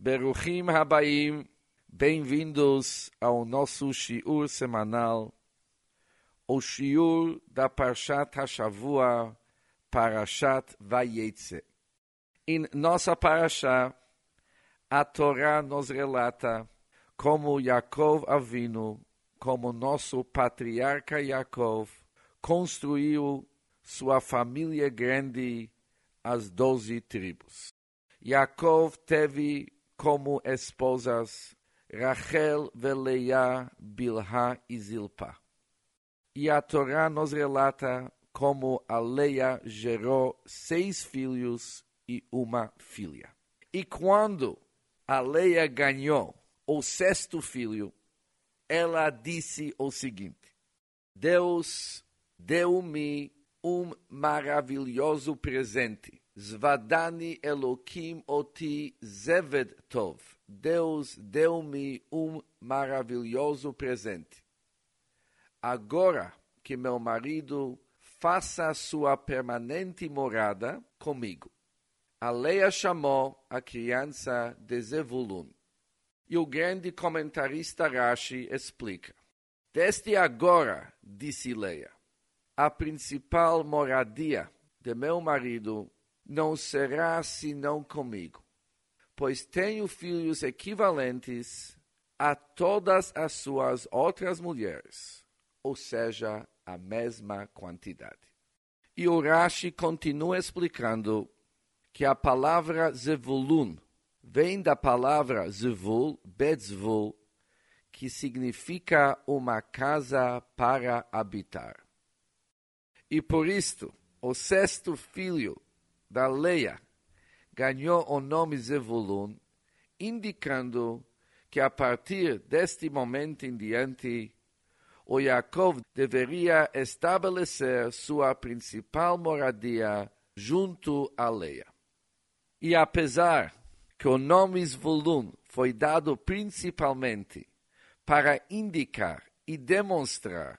Beruchim Habaim, bem-vindos ao nosso shiur semanal, o shiur da Parshat HaShavua, Parashat Vayetze. Em nossa Parashá, a Torá nos relata como Yaakov Avinu, como nosso patriarca Yaakov, construiu sua família grande, as 12 tribos. Yaakov teve como esposas Rachel, Leia, Bilhá e Zilpá. E a Torá nos relata como a Leia gerou 6 filhos e uma filha. E quando a Leia ganhou o 6º filho, ela disse o seguinte: Deus deu-me maravilhoso presente. Zvadani Elokim oti zeved tov. Deus deu-me maravilhoso presente. Agora que meu marido faça sua permanente morada comigo. A Leia chamou a criança de Zevulun. E o grande comentarista Rashi explica: Desde agora, disse Leia, a principal moradia de meu marido não será senão comigo, pois tenho filhos equivalentes a todas as suas outras mulheres, ou seja, a mesma quantidade. E o Rashi continua explicando que a palavra Zevulun vem da palavra Zevul, Betzvul, que significa uma casa para habitar. E por isto, o 6º filho da Leia ganhou o nome Zevulun, indicando que a partir deste momento em diante, o Yaakov deveria estabelecer sua principal moradia junto a Leia. E apesar que o nome Zvulun foi dado principalmente para indicar e demonstrar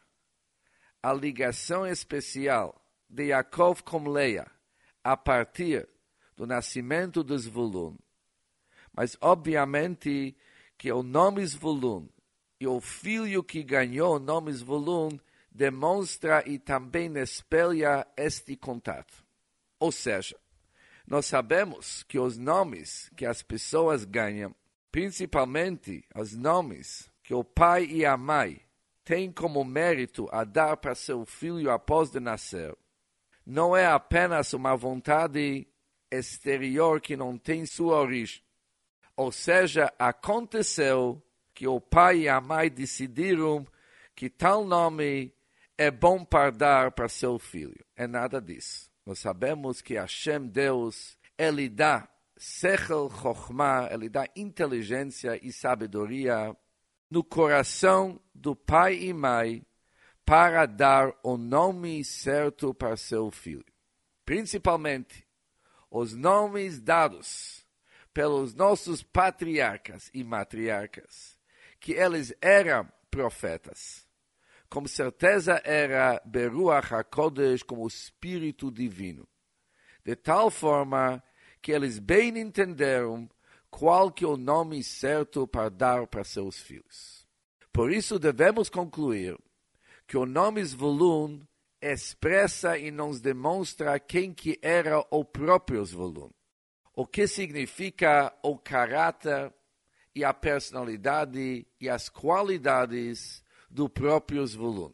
a ligação especial de Yaakov com Leia a partir do nascimento de Zvulun, mas obviamente que o nome Zvulun e o filho que ganhou o nome Zvulun demonstra e também espelha este contato. Ou seja, nós sabemos que os nomes que as pessoas ganham, principalmente os nomes que o pai e a mãe têm como mérito a dar para seu filho após de nascer, não é apenas uma vontade exterior que não tem sua origem. Ou seja, aconteceu que o pai e a mãe decidiram que tal nome é bom para dar para seu filho. É nada disso. Nós sabemos que Hashem, Deus, Ele dá sechel chokhmah, Ele dá inteligência e sabedoria no coração do pai e mãe para dar o nome certo para seu filho. Principalmente, os nomes dados pelos nossos patriarcas e matriarcas, que eles eram profetas. Com certeza era Beruach HaKodesh, como o Espírito Divino. De tal forma que eles bem entenderam qual que é o nome certo para dar para seus filhos. Por isso devemos concluir que o nome Zvulun expressa e nos demonstra quem que era o próprio Zvulun. O que significa o caráter e a personalidade e as qualidades do próprio Zvulun.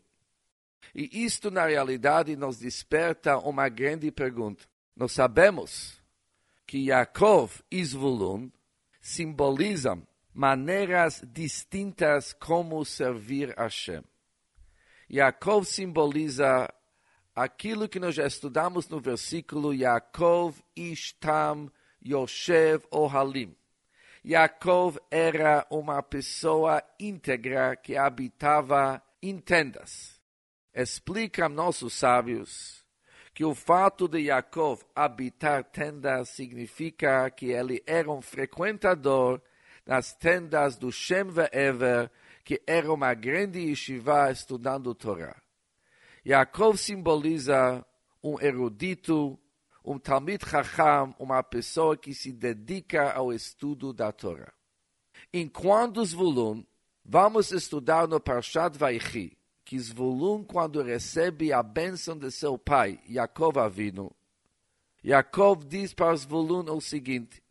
E isto, na realidade, nos desperta uma grande pergunta. Nós sabemos que Yaakov e Zvulun simbolizam maneiras distintas como servir a Hashem. Yaakov simboliza aquilo que nós já estudamos no versículo Yaakov Ishtam Yoshev Ohalim. Yaakov era uma pessoa íntegra que habitava em tendas. Explicam nossos sábios que o fato de Yaakov habitar tendas significa que ele era um frequentador das tendas do Shem Ve'ever, que era uma grande yeshiva estudando Torá. Yaakov simboliza um erudito, Talmid Chacham, uma pessoa que se dedica ao estudo da Torá. Enquanto Zvulun, vamos estudar no Parshat Vaichi, que Zvulun, quando recebe a bênção de seu pai, Yaakov Avinu, Yaakov diz para Zvulun o seguinte: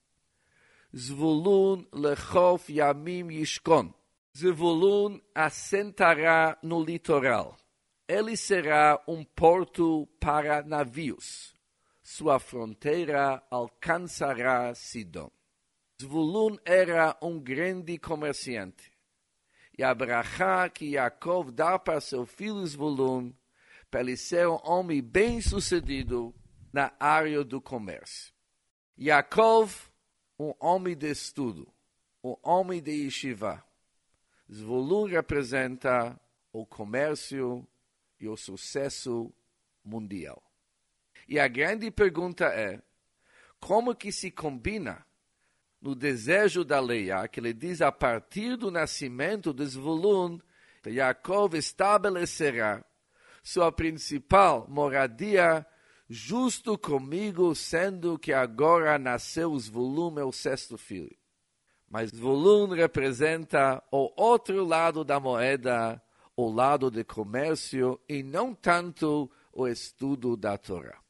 Zvulun lechof yamim yishkon. Zvulun assentará no litoral. Ele será porto para navios. Sua fronteira alcançará Sidom. Zvulun era grande comerciante. E a brachá que Yaakov dá para seu filho Zvulun, para ele ser homem bem-sucedido na área do comércio. Yaakov, homem de estudo, homem de yeshiva. Zvulun representa o comércio e o sucesso mundial. E a grande pergunta é, como que se combina no desejo da Leia, que ele diz a partir do nascimento de Zvulun, Yaakov estabelecerá sua principal moradia justo comigo, sendo que agora nasceu Zvulun, meu sexto filho. Mas Zvulun representa o outro lado da moeda, o lado de comércio, e não tanto o estudo da Torá.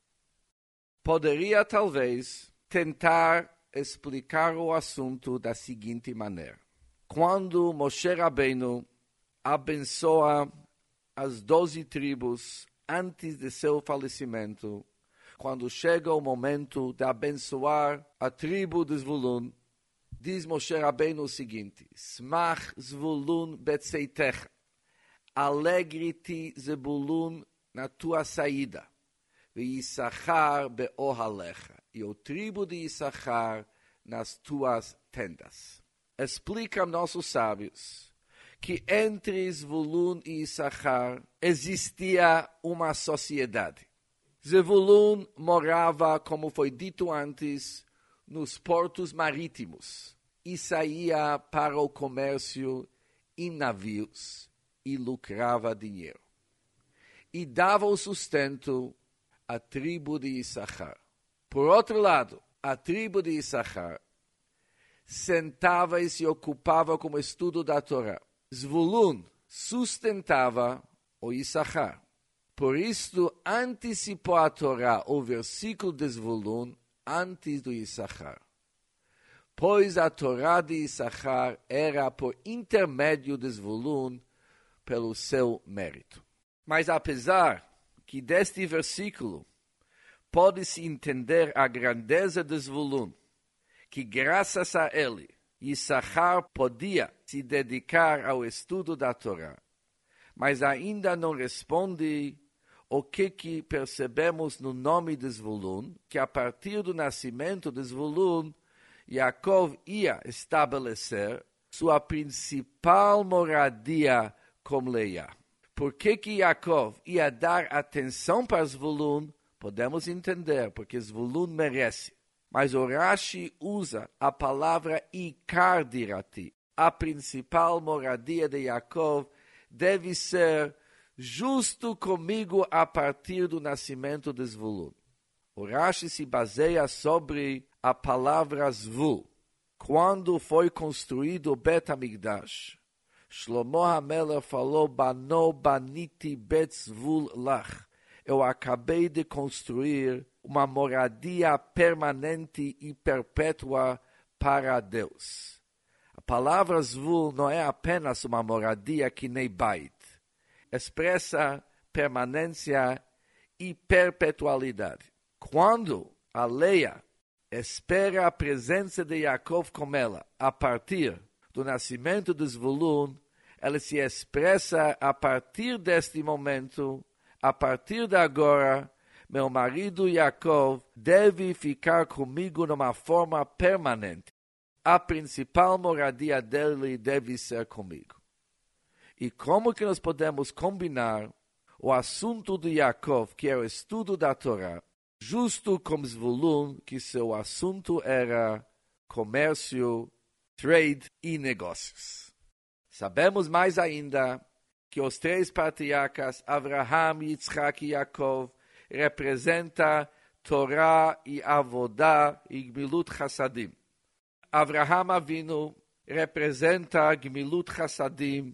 Poderia, talvez, tentar explicar o assunto da seguinte maneira. Quando Moshe Rabbeinu abençoa as 12 tribos antes de seu falecimento, quando chega o momento de abençoar a tribo de Zvulun, diz Moshe Rabbeinu o seguinte: Smach Zvulun betzeitecha. Alegre-te, Zebulun, na tua saída. Ve'Issachar be'ohalecha. E o tribo de Issachar nas tuas tendas. Explicam nossos sábios que entre Zvulun e Issachar existia uma sociedade. Zvulun morava, como foi dito antes, nos portos marítimos e saía para o comércio em navios e lucrava dinheiro. E dava o sustento à tribo de Issachar. Por outro lado, a tribo de Issachar sentava e se ocupava com o estudo da Torá. Zvulun sustentava o Issachar. Por isto, antecipou a Torá o versículo de Zvulun antes do Issachar. Pois a Torá de Issachar era por intermédio de Zvulun pelo seu mérito. Mas apesar que deste versículo pode-se entender a grandeza de Zvulun, que graças a ele, Issachar podia se dedicar ao estudo da Torá, mas ainda não responde o que percebemos no nome de Zvulun, que a partir do nascimento de Zvulun, Yaakov ia estabelecer sua principal moradia com Leia. Por que Yaakov ia dar atenção para Zvulun? Podemos entender, porque Zvulun merece. Mas o Rashi usa a palavra Ikar dirati. A principal moradia de Yaakov deve ser justo comigo a partir do nascimento de Zvulun. O Rashi se baseia sobre a palavra Zvul. Quando foi construído o Bet HaMikdash, Shlomo HaMelech falou, Bano baniti bet Zvul lach. Eu acabei de construir uma moradia permanente e perpétua para Deus. A palavra Zvul não é apenas uma moradia que nem Bait. Expressa permanência e perpetualidade. Quando a Leia espera a presença de Yaakov com ela a partir do nascimento de Zvulun, ela se expressa a partir deste momento, a partir de agora, meu marido Yaakov deve ficar comigo numa forma permanente. A principal moradia dele deve ser comigo. E como que nós podemos combinar o assunto de Yaakov, que é o estudo da Torá, justo como Zvulun, que seu assunto era comércio, trade e negócios. Sabemos mais ainda que os três patriarcas, Avraham, Yitzhak e Yaakov, representam Torá e Avodá e Gmilut Chassadim. Avraham Avinu representa Gmilut Chassadim,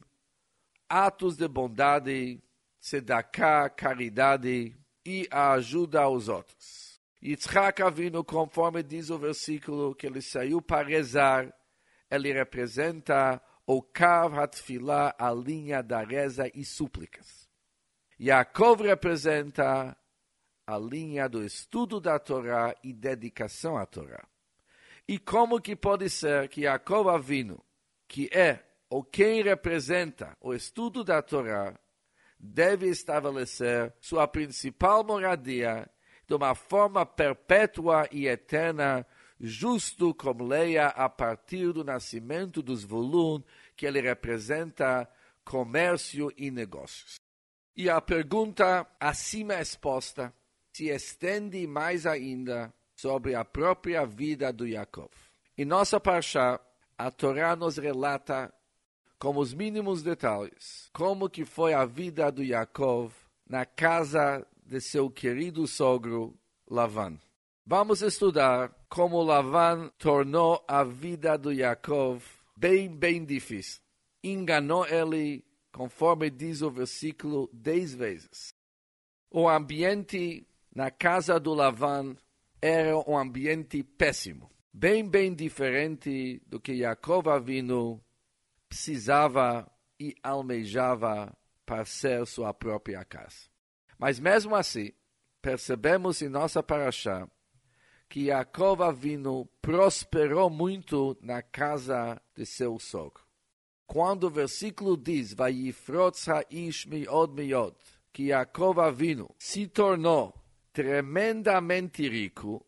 atos de bondade, tzedakah, caridade e a ajuda aos outros. Yitzhak Avinu, conforme diz o versículo que ele saiu para rezar, ele representa o Kav HaTfilah, a linha da reza e súplicas. Yaakov representa a linha do estudo da Torá e dedicação à Torá. E como que pode ser que Yaakov Avinu, que é ou quem representa o estudo da Torá, deve estabelecer sua principal moradia de uma forma perpétua e eterna, justo como Leia a partir do nascimento dos Zvulun, que ele representa comércio e negócios. E a pergunta acima exposta se estende mais ainda sobre a própria vida do Yaakov. Em nossa parshá, a Torá nos relata, com os mínimos detalhes, como que foi a vida do Yaakov na casa de seu querido sogro Lavan. Vamos estudar como Lavan tornou a vida do Yaakov bem difícil. Enganou ele, conforme diz o versículo, 10 vezes. O ambiente na casa do Lavan era um ambiente péssimo, bem diferente do que Yaakov Avinu precisava e almejava para ser sua própria casa. Mas mesmo assim, percebemos em nossa parashá que Yaakov Avinu prosperou muito na casa de seu sogro. Quando o versículo diz, Vayifrotz ha'ish mi'od, que Yaakov Avinu se tornou tremendamente rico,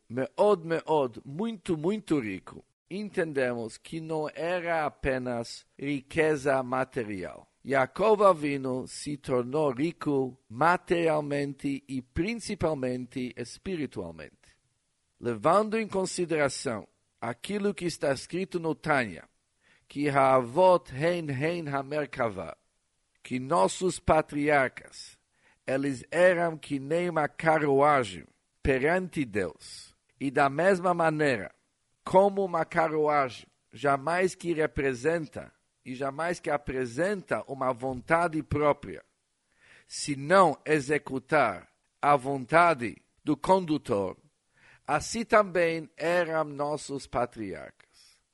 muito rico, entendemos que não era apenas riqueza material. Yaakov Avinu se tornou rico materialmente e principalmente espiritualmente. Levando em consideração aquilo que está escrito no Tanya, que Ha'avot hein hamerkavah, que nossos patriarcas, eles eram que nem uma carruagem perante Deus. E da mesma maneira, como uma carruagem jamais que representa e jamais que apresenta uma vontade própria, se não executar a vontade do condutor, assim também eram nossos patriarcas.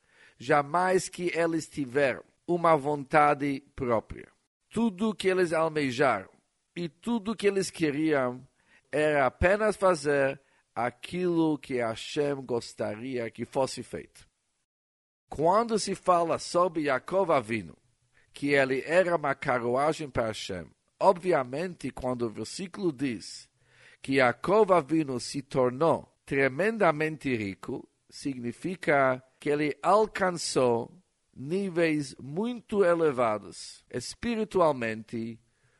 Jamais que eles tiveram uma vontade própria. Tudo que eles almejaram e tudo que eles queriam era apenas fazer aquilo que Hashem gostaria que fosse feito. Quando se fala sobre Yaakov Avinu, que ele era uma carruagem para Hashem, obviamente quando o versículo diz que Yaakov Avinu se tornou tremendamente rico, significa que ele alcançou níveis muito elevados, espiritualmente,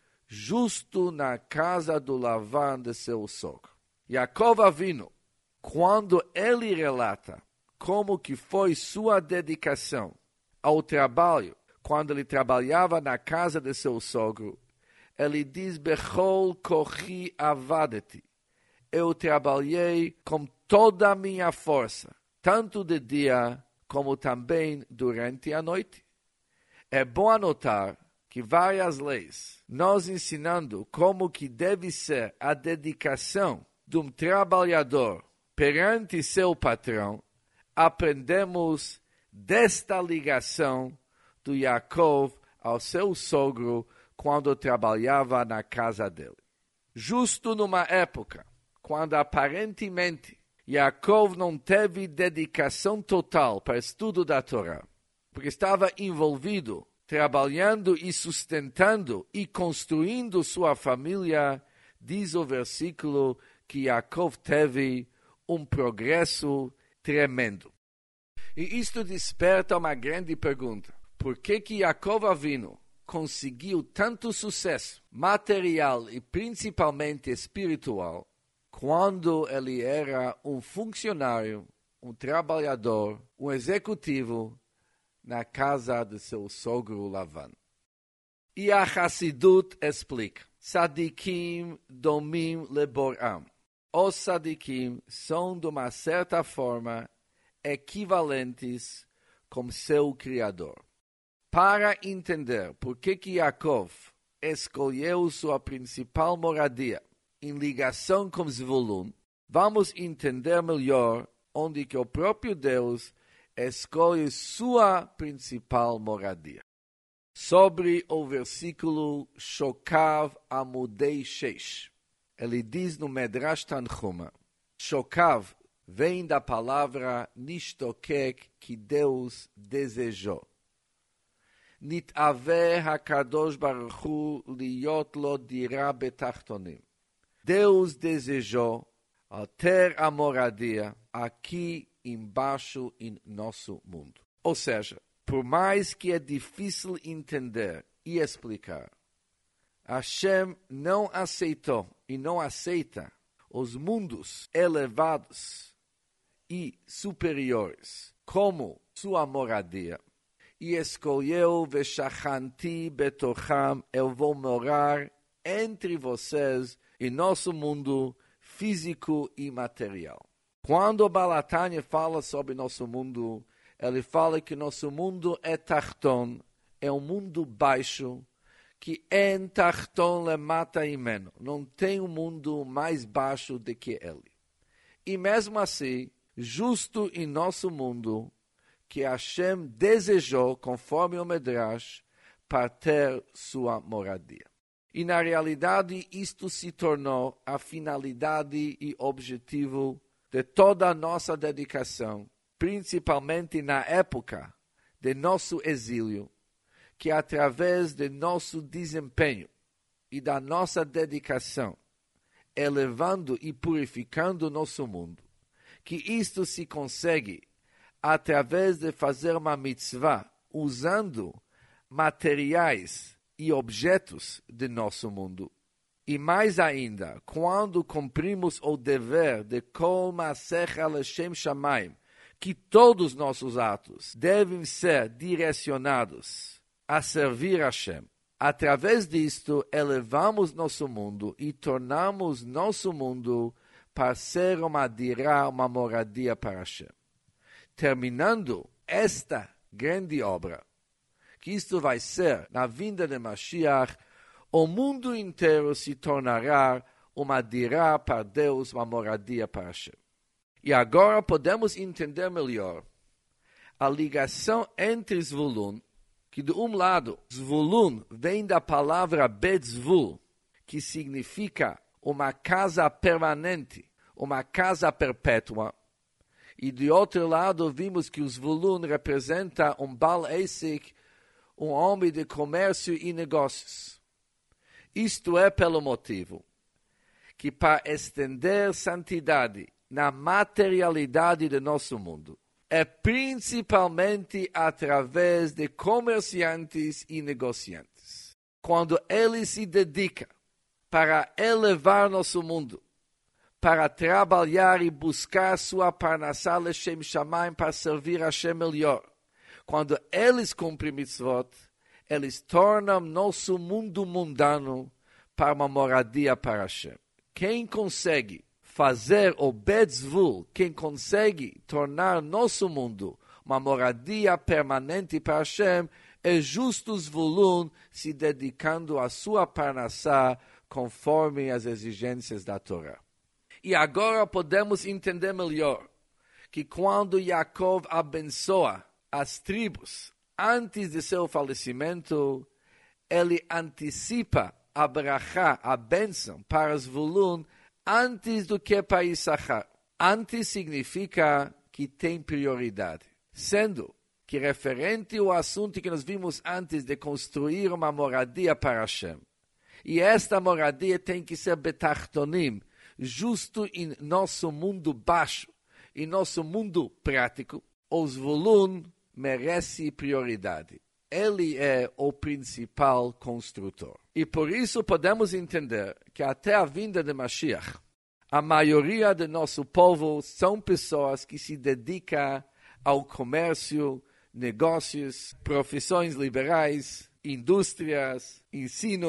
justo na casa do Lavan de seu sogro. Yaakov Avinu, quando ele relata como que foi sua dedicação ao trabalho, quando ele trabalhava na casa de seu sogro, ele diz, Bechol kochi avadeti. Eu trabalhei com toda a minha força, tanto de dia como também durante a noite. É bom anotar que várias leis, nos ensinando como que deve ser a dedicação de um trabalhador perante seu patrão, aprendemos desta ligação do Yaakov ao seu sogro quando trabalhava na casa dele. Justo numa época quando aparentemente Yaakov não teve dedicação total para o estudo da Torá, porque estava envolvido, trabalhando e sustentando e construindo sua família, diz o versículo que Yaakov teve um progresso tremendo. E isto desperta uma grande pergunta. Por que Yaakov Avinu conseguiu tanto sucesso material e principalmente espiritual quando ele era um funcionário, um trabalhador, um executivo na casa de seu sogro Lavan? E a Hassidut explica, Tzadikim domim leboram. os sadikim são, de uma certa forma, equivalentes com seu Criador. Para entender por que Yaakov escolheu sua principal moradia em ligação com Zvulun, vamos entender melhor onde que o próprio Deus escolhe sua principal moradia. Sobre o versículo Shokav Amudei 6, ele diz no Medrash Tanchuma, Shokav vem da palavra Nishtokek, que Deus desejou. Nitave HaKadosh Baruch Hu liot lo dira betachtonim. Deus desejou ter a moradia aqui embaixo em nosso mundo. Ou seja, por mais que é difícil entender e explicar, Hashem não aceitou e não aceita os mundos elevados e superiores como sua moradia, e escolheu Veshachanti betocham, eu vou morar entre vocês em nosso mundo físico e material. Quando o Balatanya fala sobre nosso mundo, ele fala que nosso mundo é Tachton, é um mundo baixo, que en Tachton lemata imeno, não tem um mundo mais baixo do que ele. E mesmo assim, justo em nosso mundo, que Hashem desejou, conforme o Medrash, para ter sua moradia. E na realidade, isto se tornou a finalidade e objetivo de toda a nossa dedicação, principalmente na época de nosso exílio, que através de nosso desempenho e da nossa dedicação, elevando e purificando nosso mundo, que isto se consegue através de fazer uma mitzvah, usando materiais e objetos de nosso mundo. E mais ainda, quando cumprimos o dever de Kol Maasecha L'Shem Shamayim, que todos nossos atos devem ser direcionados a servir a Hashem. Através disto, elevamos nosso mundo e tornamos nosso mundo para ser uma dirá, uma moradia para Hashem. Terminando esta grande obra, que isto vai ser, na vinda de Mashiach, o mundo inteiro se tornará uma dirá para Deus, uma moradia para Hashem. E agora podemos entender melhor a ligação entre Zvulun, que de um lado, Zvulun vem da palavra Betzvul, que significa uma casa permanente, uma casa perpétua. E de outro lado, vimos que o Zvulun representa um Baal Esek, um homem de comércio e negócios. Isto é pelo motivo que, para estender santidade na materialidade do nosso mundo, é principalmente através de comerciantes e negociantes. Quando ele se dedica para elevar nosso mundo, para trabalhar e buscar sua parnassá L'Shem Shamayim, para servir a Hashem melhor. Quando eles cumprem mitzvot, eles tornam nosso mundo mundano para uma moradia para Hashem. Quem consegue fazer o Betzvul, quem consegue tornar nosso mundo uma moradia permanente para Hashem, é justo Zvulun se dedicando à sua parnassá conforme as exigências da Torá. E agora podemos entender melhor que quando Yaakov abençoa as tribos antes de seu falecimento, ele antecipa a brachá, a bênção para Zvulun antes do que para Issachar. Antes significa que tem prioridade, sendo que referente ao assunto que nós vimos antes de construir uma moradia para Hashem. E esta moradia tem que ser betachtonim, justo em nosso mundo baixo, em nosso mundo prático. O Zvulun merece prioridade. Ele é o principal construtor. E por isso podemos entender que até a vinda de Mashiach, a maioria do nosso povo são pessoas que se dedicam ao comércio, negócios, profissões liberais, indústrias, ensino,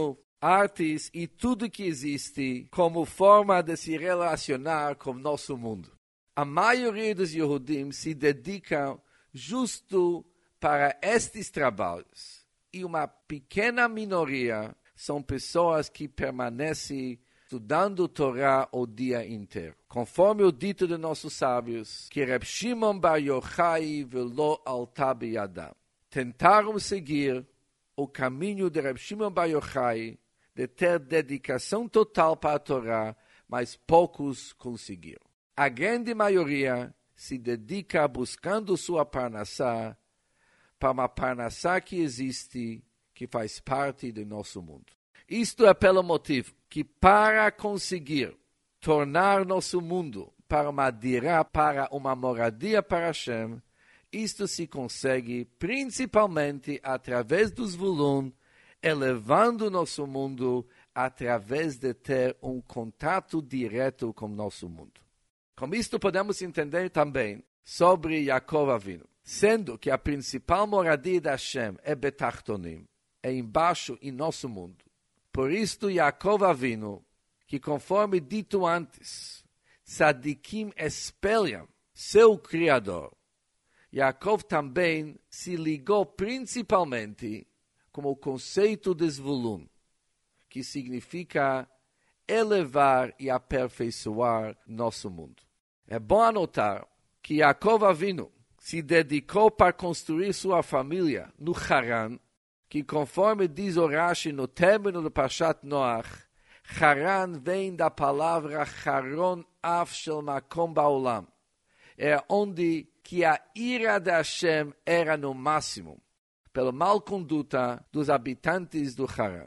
artes e tudo que existe como forma de se relacionar com nosso mundo. A maioria dos Yehudim se dedicam justo para estes trabalhos. E uma pequena minoria são pessoas que permanecem estudando Torá o dia inteiro. Conforme o dito de nossos sábios, que Reb Shimon Bar Yochai velo alta biyadam. Tentaram seguir o caminho de Reb Shimon Bar Yochai de ter dedicação total para a Torá, mas poucos conseguiram. A grande maioria se dedica buscando sua parnassá, para uma parnassá que existe, que faz parte do nosso mundo. Isto é pelo motivo que para conseguir tornar nosso mundo para uma dirá, para uma moradia para Hashem, isto se consegue principalmente através dos volumes, elevando nosso mundo através de ter um contato direto com nosso mundo. Com isto podemos entender também sobre Yaakov Avinu, sendo que a principal moradia de Hashem é Betachtonim, é embaixo em nosso mundo. Por isto Yaakov Avinu, que conforme dito antes, tzadikim espelham seu Criador, Yaakov também se ligou principalmente com o conceito de Zvulun, que significa elevar e aperfeiçoar nosso mundo. É bom anotar que Yaakov Avinu se dedicou para construir sua família no Haran, que conforme diz o Rashi no término do Parshat Noach, Haran vem da palavra Haron Af Shel Makom Baolam. É onde que a ira de Hashem era no máximo, pela mal conduta dos habitantes do Haran.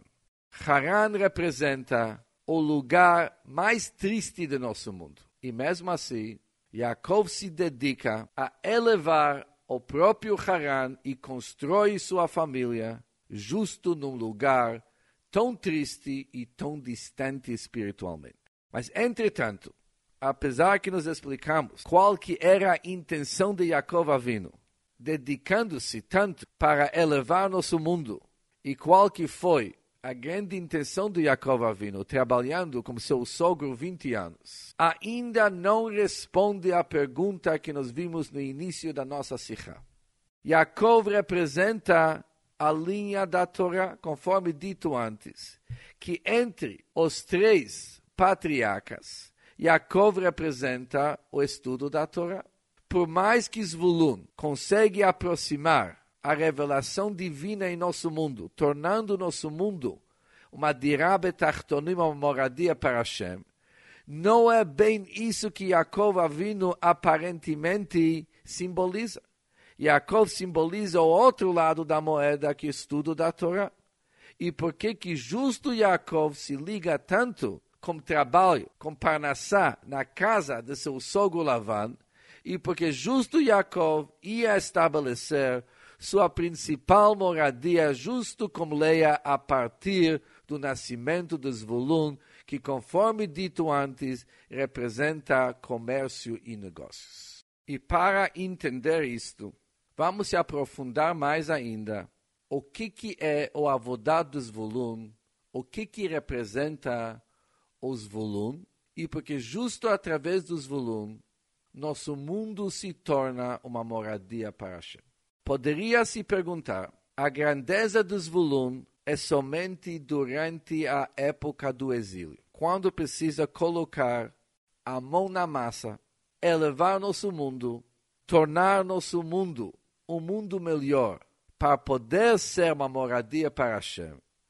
Haran representa o lugar mais triste do nosso mundo. E mesmo assim, Yaakov se dedica a elevar o próprio Haran e constrói sua família justo num lugar tão triste e tão distante espiritualmente. Mas, entretanto, apesar que nos explicamos qual que era a intenção de Yaakov Avinu, dedicando-se tanto para elevar nosso mundo, e qual que foi a grande intenção de Yaakov Avinu, trabalhando com seu sogro 20 anos, ainda não responde à pergunta que nós vimos no início da nossa sikha. Yaakov representa a linha da Torá, conforme dito antes, que entre os três patriarcas, Yaakov representa o estudo da Torá. Por mais que Zvulun consegue aproximar a revelação divina em nosso mundo, tornando nosso mundo uma dirá betachtonim, uma moradia para Hashem, não é bem isso que Yaakov Avinu aparentemente simboliza. Yaakov simboliza o outro lado da moeda, que é o estudo da Torá. E por que justo Yaakov se liga tanto com trabalho, com parnassá, na casa de seu sogro Lavan, e porque justo Yaakov ia estabelecer sua principal moradia justo como Leia a partir do nascimento de Zvulun, que conforme dito antes, representa comércio e negócios. E para entender isto, vamos se aprofundar mais ainda o que é o avodá do Zvulun, o que representa o Zvulun, e porque justo através do Zvulun, nosso mundo se torna uma moradia para Hashem. Poderia se perguntar, a grandeza do Zvulun é somente durante a época do exílio, quando precisa colocar a mão na massa, elevar nosso mundo, tornar nosso mundo um mundo melhor, para poder ser uma moradia para Hashem.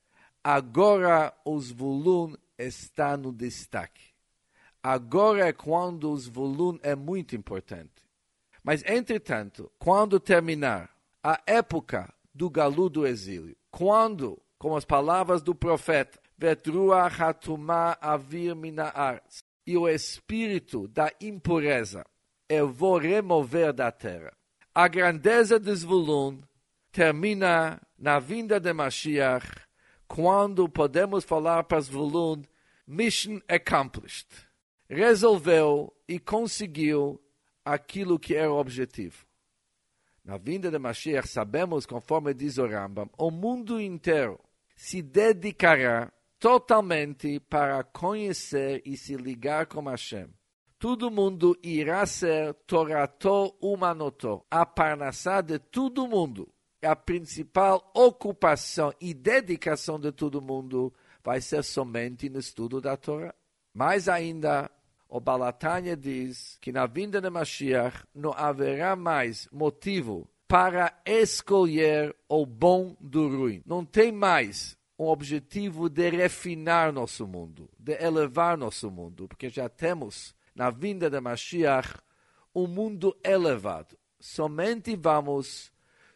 Agora o Zvulun está no destaque. Agora é quando o Zvulun é muito importante. Mas, entretanto, quando terminar a época do galu do exílio, quando, com as palavras do profeta, Vetrua hatumá avir mina arz, e o espírito da impureza eu vou remover da terra. A grandeza de Zvulun termina na vinda de Mashiach, quando podemos falar para Zvulun, mission accomplished. Resolveu e conseguiu aquilo que era o objetivo. Na vinda de Mashiach, sabemos, conforme diz o Rambam, o mundo inteiro se dedicará totalmente para conhecer e se ligar com Hashem. Todo mundo irá ser Torato Umanoto, a parnassá de todo mundo. A principal ocupação e dedicação de todo mundo vai ser somente no estudo da Torá. Mais ainda, o Baal HaTanya diz que na vinda de Mashiach não haverá mais motivo para escolher o bom do ruim. Não tem mais um objetivo de refinar nosso mundo, de elevar nosso mundo, porque já temos na vinda de Mashiach um mundo elevado. Somente vamos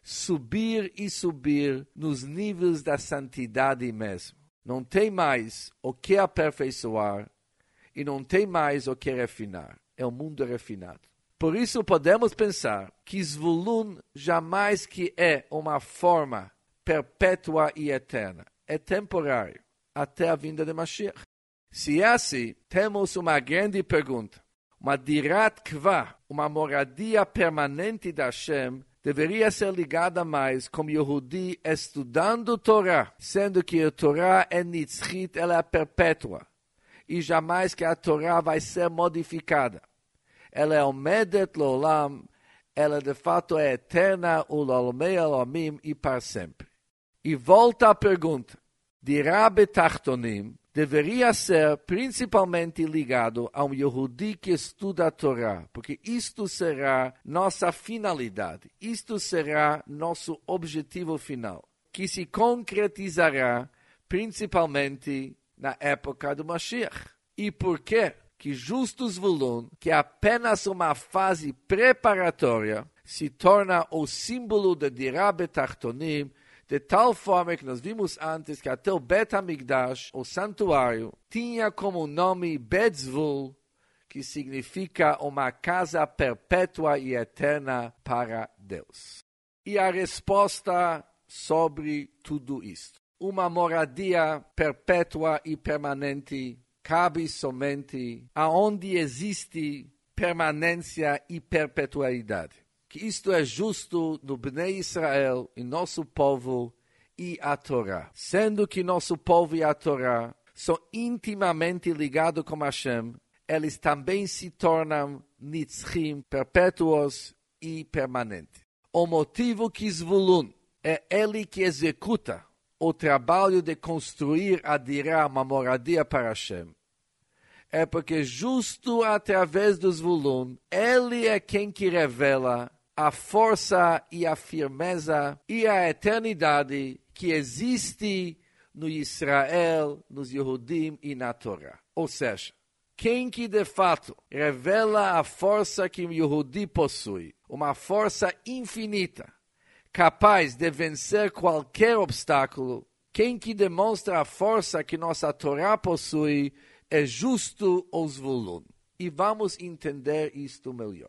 subir e subir nos níveis da santidade mesmo. Não tem mais o que aperfeiçoar e não tem mais o que refinar. É um mundo refinado. Por isso podemos pensar que Zvulun jamais que é uma forma perpétua e eterna. É temporário, até a vinda de Mashiach. Se é assim, temos uma grande pergunta. Uma dirat kva, uma moradia permanente da Hashem, deveria ser ligada mais como Yehudi estudando Torá, sendo que a Torá é nitzchit, ela é perpétua, e jamais que a Torá vai ser modificada. Ela é omedet l'olam, ela de fato é eterna, o l'olmei olamim e para sempre. E volta a pergunta, dirá betachtonim, deveria ser principalmente ligado a um Yehudi que estuda a Torá, porque isto será nossa finalidade, isto será nosso objetivo final, que se concretizará principalmente na época do Mashiach. E por quê? Que justo Zvulun, que é apenas uma fase preparatória, se torna o símbolo de Dirá Betachtonim, de tal forma que nós vimos antes que até o Bet HaMikdash, o santuário, tinha como nome Bet Zvul, que significa uma casa perpétua e eterna para Deus. E a resposta sobre tudo isto. Uma moradia perpétua e permanente cabe somente aonde existe permanência e perpetuidade. Que isto é justo no Bnei Israel, em nosso povo e a Torá. Sendo que nosso povo e a Torá são intimamente ligados com Hashem, eles também se tornam nitzchim, perpétuos e permanentes. O motivo que Zvulun é ele que executa o trabalho de construir a dirá, uma moradia para Hashem, é porque justo através do Zvulun, ele é quem que revela a força e a firmeza e a eternidade que existe no Israel, nos Yehudim e na Torá. Ou seja, quem que de fato revela a força que o Yehudi possui, uma força infinita, capaz de vencer qualquer obstáculo, quem que demonstra a força que nossa Torá possui é justo o Zvulun. E vamos entender isto melhor.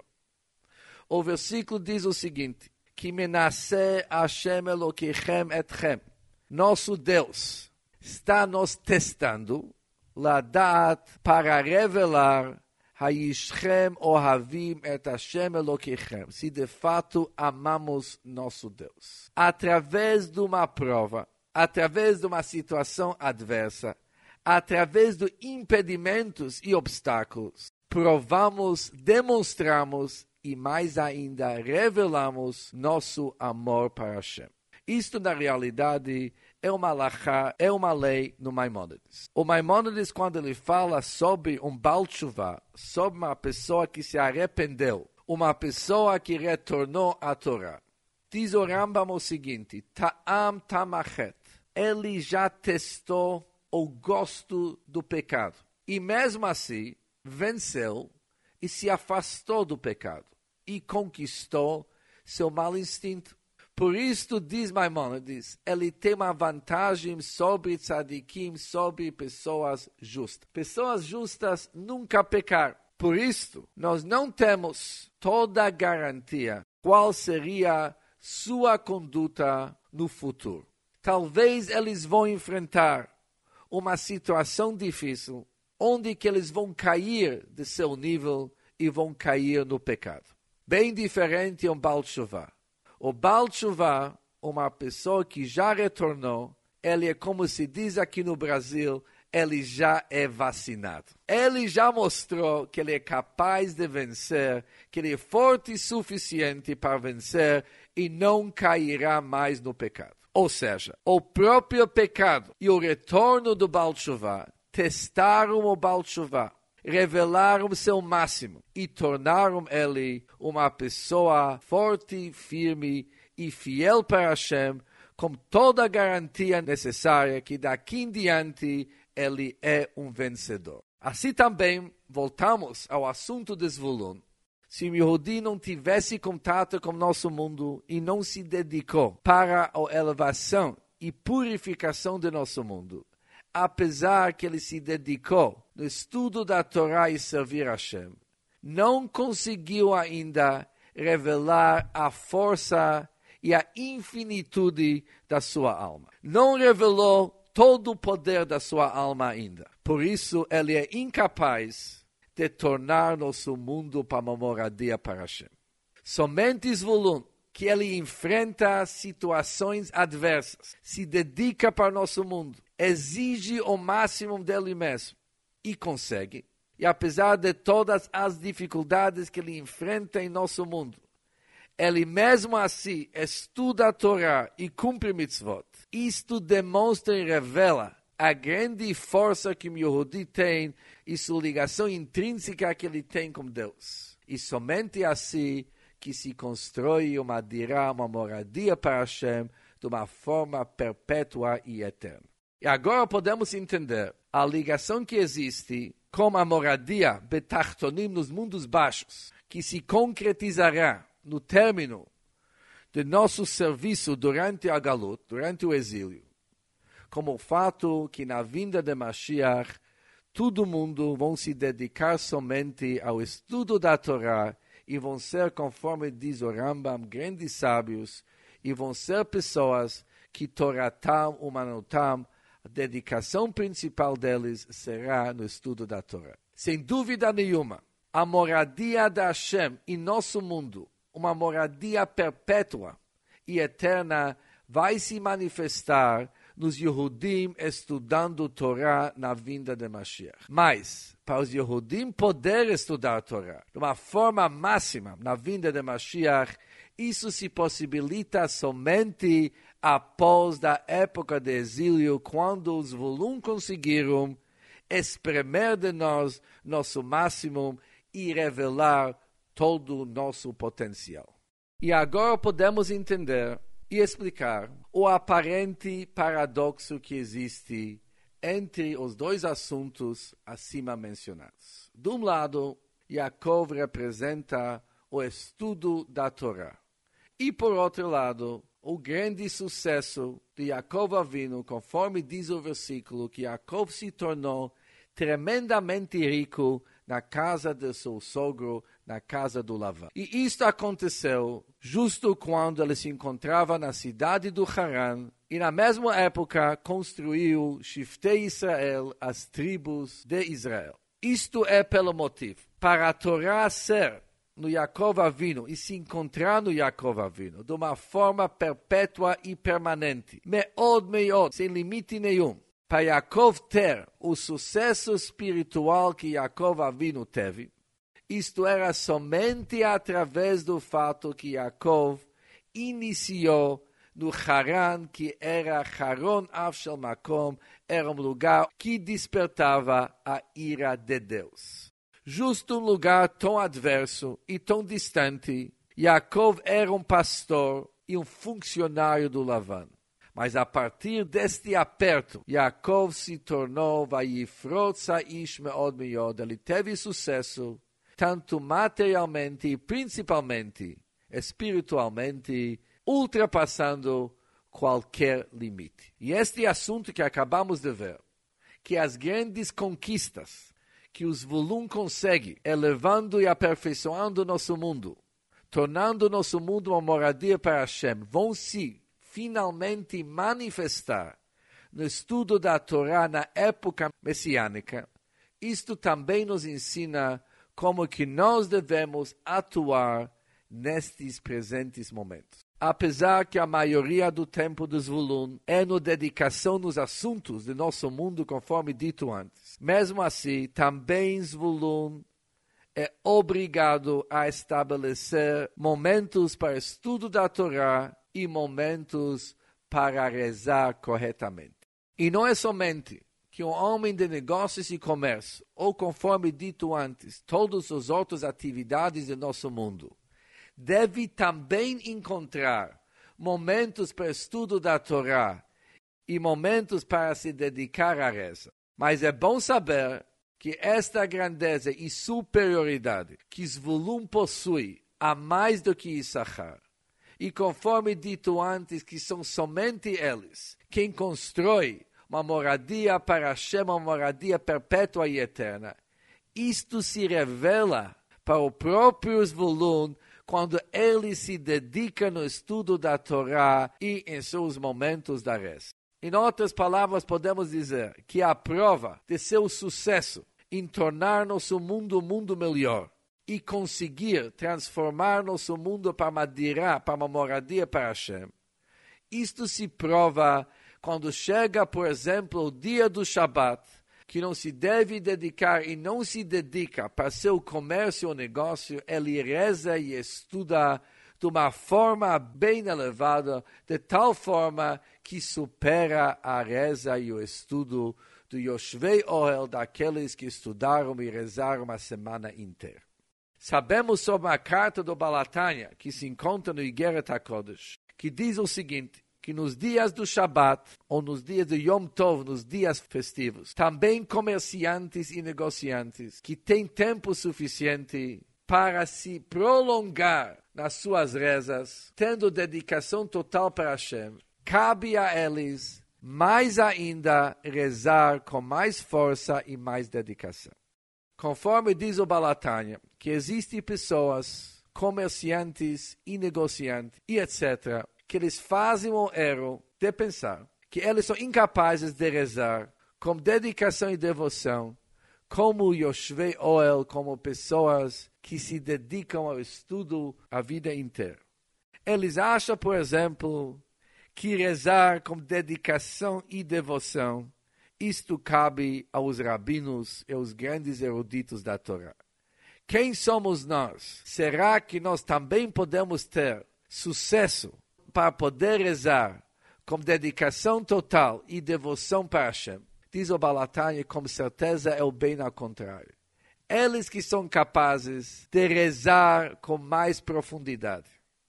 O versículo diz o seguinte, que menaseh Hashem Elokechem etchem. Nosso Deus está nos testando, ladat, para revelar, hayishchem ohavim et Hashem Elokechem. Se de fato amamos nosso Deus. Através de uma prova, através de uma situação adversa, através de impedimentos e obstáculos, provamos, demonstramos e mais ainda revelamos nosso amor para Hashem. Isto, na realidade, é uma halachá, é uma lei no Maimônides. O Maimônides, quando ele fala sobre um Baal Teshuvah, sobre uma pessoa que se arrependeu, uma pessoa que retornou à Torá, diz o Rambam o seguinte, Ta'am Tamachet, ele já testou o gosto do pecado. E mesmo assim, venceu e se afastou do pecado. E conquistou seu mau instinto. Por isso, diz Maimônides, ele tem uma vantagem sobre tzadikim, sobre pessoas justas. Pessoas justas nunca pecaram. Por isso, nós não temos toda a garantia qual seria sua conduta no futuro. Talvez eles vão enfrentar uma situação difícil, onde que eles vão cair de seu nível e vão cair no pecado. Bem diferente um Baal Teshuvah. O Baal Teshuvah, uma pessoa que já retornou, ele é, como se diz aqui no Brasil, ele já é vacinado. Ele já mostrou que ele é capaz de vencer, que ele é forte o suficiente para vencer e não cairá mais no pecado. Ou seja, o próprio pecado e o retorno do Baal Teshuvah testaram o Baal Teshuvah, revelaram seu máximo e tornaram ele uma pessoa forte, firme e fiel para Hashem, com toda a garantia necessária que daqui em diante ele é um vencedor. Assim também, voltamos ao assunto de Zvulun. Se o Yehudi não tivesse contato com o nosso mundo e não se dedicou para a elevação e purificação do nosso mundo, apesar que ele se dedicou no estudo da Torá e servir a Hashem, não conseguiu ainda revelar a força e a infinitude da sua alma. Não revelou todo o poder da sua alma ainda. Por isso, ele é incapaz de tornar nosso mundo para uma moradia para Hashem. Somente Zvulun, que ele enfrenta situações adversas, se dedica para nosso mundo, exige o máximo dele mesmo e consegue. E apesar de todas as dificuldades que ele enfrenta em nosso mundo, ele mesmo assim estuda a Torá e cumpre mitzvot. Isto demonstra e revela a grande força que o Yehudi tem e sua ligação intrínseca que ele tem com Deus. E somente assim que se constrói uma dirá, uma moradia para Hashem de uma forma perpétua e eterna. E agora podemos entender a ligação que existe com a moradia betachtonim nos mundos baixos, que se concretizará no término de nosso serviço durante a Galut, durante o exílio, como o fato que na vinda de Mashiach, todo mundo vão se dedicar somente ao estudo da Torá e vão ser, conforme diz o Rambam, grandes sábios e vão ser pessoas que Toratam, Umanotam, a dedicação principal deles será no estudo da Torá. Sem dúvida nenhuma, a moradia da Hashem em nosso mundo, uma moradia perpétua e eterna, vai se manifestar nos Yehudim estudando Torá na vinda de Mashiach. Mas, para os Yehudim poder estudar Torá de uma forma máxima na vinda de Mashiach, isso se possibilita somente após a época de exílio, quando os Zvulun conseguiram espremer de nós nosso máximo e revelar todo o nosso potencial. E agora podemos entender e explicar o aparente paradoxo que existe entre os dois assuntos acima mencionados. De um lado, Yaakov representa o estudo da Torá. E por outro lado, o grande sucesso de Yaakov Avinu, conforme diz o versículo, que Yaakov se tornou tremendamente rico na casa de seu sogro, na casa do Lavan. E isto aconteceu justo quando ele se encontrava na cidade do Haran, e na mesma época construiu Shiftei Israel, as tribos de Israel. Isto é pelo motivo, para a Torá ser no Yaakov Avinu e se encontrar no Yaakov Avinu de uma forma perpétua e permanente, meod, sem limite nenhum. Para Yaakov ter o sucesso espiritual que Yaakov Avinu teve, isto era somente através do fato que Yaakov iniciou no Haran, que era Haron Avshel Makom, era um lugar que despertava a ira de Deus. Justo um lugar tão adverso e tão distante, Yaakov era um pastor e um funcionário do Lavan. Mas a partir deste aperto, Yaakov se tornou Vayifrot Saish Meod Meyod. Ele teve sucesso, tanto materialmente e principalmente espiritualmente, ultrapassando qualquer limite. E este assunto que acabamos de ver, que as grandes conquistas que os Zvulun conseguem, elevando e aperfeiçoando nosso mundo, tornando nosso mundo uma moradia para Hashem, vão se finalmente manifestar no estudo da Torá na época messiânica. Isto também nos ensina como que nós devemos atuar nestes presentes momentos. apesar que a maioria do tempo do Zvulun é na dedicação nos assuntos de nosso mundo, conforme dito antes. Mesmo assim, também Zvulun é obrigado a estabelecer momentos para estudo da Torá e momentos para rezar corretamente. E não é somente que um homem de negócios e comércio, ou conforme dito antes, todas as outras atividades do nosso mundo, deve também encontrar momentos para estudo da Torá e momentos para se dedicar à reza. Mas é bom saber que esta grandeza e superioridade que Zvulun possui a mais do que Issachar, e conforme dito antes, que são somente eles quem constrói uma moradia para Hashem, uma moradia perpétua e eterna. Isto se revela para o próprio Zvulun quando ele se dedica no estudo da Torá e em seus momentos da reza. Em outras palavras, podemos dizer que a prova de seu sucesso em tornar nosso mundo um mundo melhor e conseguir transformar nosso mundo para uma moradia para Hashem, isto se prova quando chega, por exemplo, o dia do Shabat, que não se deve dedicar e não se dedica para seu comércio ou negócio, ele reza e estuda de uma forma bem elevada, de tal forma que supera a reza e o estudo do Yoshvei Ohel, daqueles que estudaram e rezaram a semana inteira. Sabemos sobre a carta do Baal HaTanya, que se encontra no Igeret HaKodesh, que diz o seguinte, que nos dias do Shabat, ou nos dias de Yom Tov, nos dias festivos, também comerciantes e negociantes que têm tempo suficiente para se prolongar nas suas rezas, tendo dedicação total para Hashem, cabe a eles, mais ainda, rezar com mais força e mais dedicação. Conforme diz o Baal HaTanya, que existem pessoas, comerciantes e negociantes, e etc., que eles fazem o erro de pensar que eles são incapazes de rezar com dedicação e devoção, como Yoshvei Ohel, como pessoas que se dedicam ao estudo a vida inteira. Eles acham, por exemplo, que rezar com dedicação e devoção, isto cabe aos rabinos e aos grandes eruditos da Torá. Quem somos nós? Será que nós também podemos ter sucesso para poder rezar com dedicação total e devoção para Hashem? Diz o Baal HaTanya, com certeza é o bem ao contrário. Eles que são capazes de rezar com mais profundidade,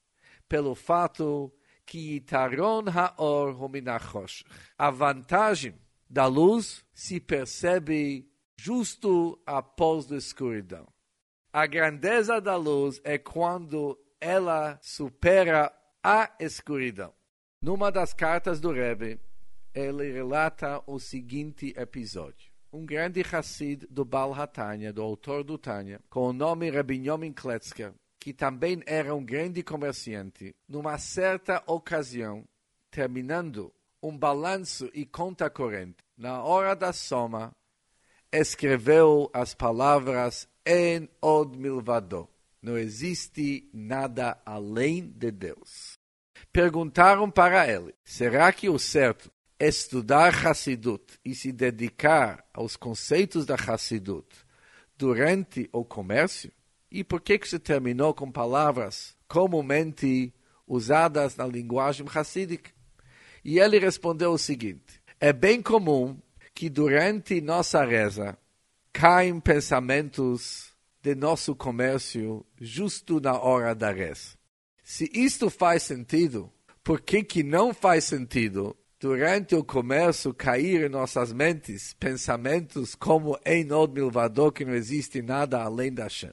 pelo fato que Yitaron Haor hu min hachoshech. A vantagem da luz se percebe justo após a escuridão. A grandeza da luz é quando ela supera a escuridão. Numa das cartas do Rebbe, ele relata o seguinte episódio. Um grande Hassid do Baal HaTanya, do autor do Tanya, com o nome Rabbi Yomin Kletzker, que também era um grande comerciante, numa certa ocasião, terminando um balanço e conta corrente, na hora da soma, escreveu as palavras En od milvado. Não existe nada além de Deus. Perguntaram para ele, será que o certo é estudar Hassidut e se dedicar aos conceitos da Hassidut durante o comércio? E por que se terminou com palavras comumente usadas na linguagem hassídica? E ele respondeu o seguinte, é bem comum que durante nossa reza caem pensamentos de nosso comércio justo na hora da reza. Se isto faz sentido, por que não faz sentido durante o comércio cair em nossas mentes pensamentos como Ein od milvado, que não existe nada além da Hashem?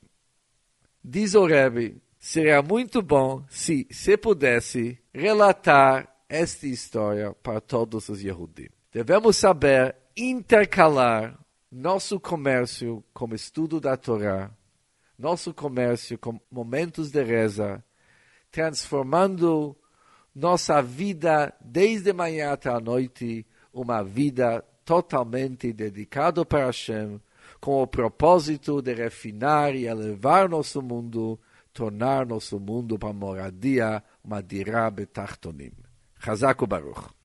Diz o Rebbe, seria muito bom se pudesse relatar esta história para todos os Yehudim. Devemos saber intercalar nosso comércio com estudo da Torá, nosso comércio com momentos de reza, transformando nossa vida desde manhã até a noite, uma vida totalmente dedicada para Hashem, com o propósito de refinar e elevar nosso mundo, tornar nosso mundo uma moradia, uma dirá betachtonim. Chazak ubaruch.